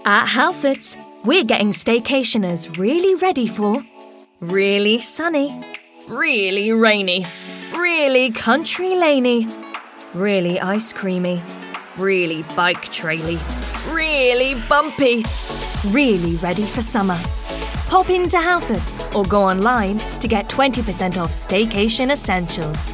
At Halfords, we're getting staycationers really ready for really sunny, really rainy, really country laney, really ice creamy, really bike traily, really bumpy, really ready for summer. Pop into Halfords or go online to get 20% off staycation essentials.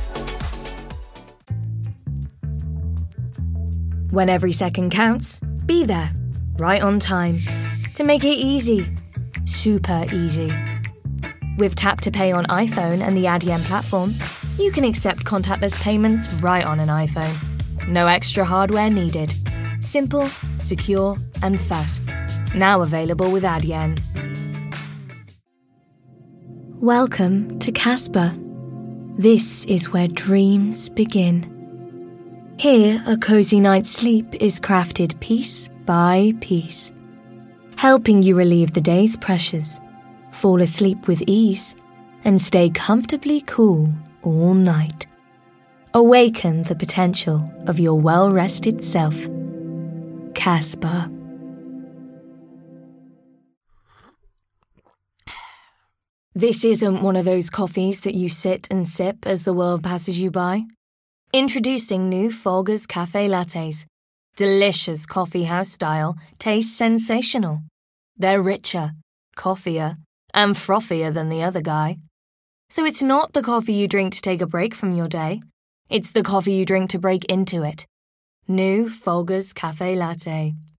When every second counts, be there, right on time, to make it easy, super easy. With Tap to Pay on iPhone and the Adyen platform, you can accept contactless payments right on an iPhone. No extra hardware needed. Simple, secure, and fast. Now available with Adyen. Welcome to Casper. This is where dreams begin. Here, a cozy night's sleep is crafted piece by piece, helping you relieve the day's pressures, fall asleep with ease, and stay comfortably cool all night. Awaken the potential of your well-rested self. Casper. This isn't one of those coffees that you sit and sip as the world passes you by. Introducing new Folgers Cafe Lattes. Delicious coffee house style, taste sensational. They're richer, coffeeier, and frothier than the other guy. So it's not the coffee you drink to take a break from your day. It's the coffee you drink to break into it. New Folgers Cafe Latte.